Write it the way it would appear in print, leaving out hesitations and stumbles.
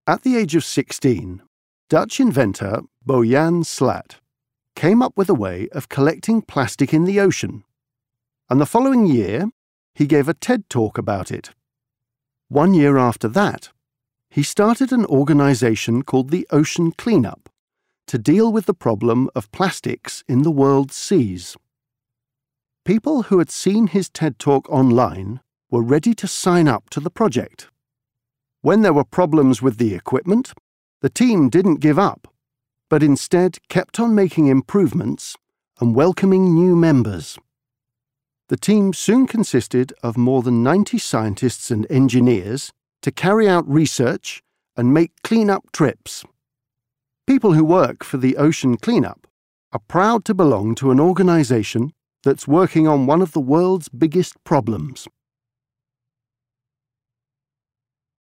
At the age of 16, Dutch inventor Boyan Slat came up with a way of collecting plastic in the ocean, and the following year he gave a TED talk about it. 1 year after that, he started an organization called the Ocean Cleanup to deal with the problem of plastics in the world's seas. People who had seen his TED talk online were ready to sign up to the project. When there were problems with the equipment, the team didn't give up, but instead kept on making improvements and welcoming new members. The team soon consisted of more than 90 scientists and engineers to carry out research and make clean-up trips. People who work for the Ocean Cleanup are proud to belong to an organization that's working on one of the world's biggest problems.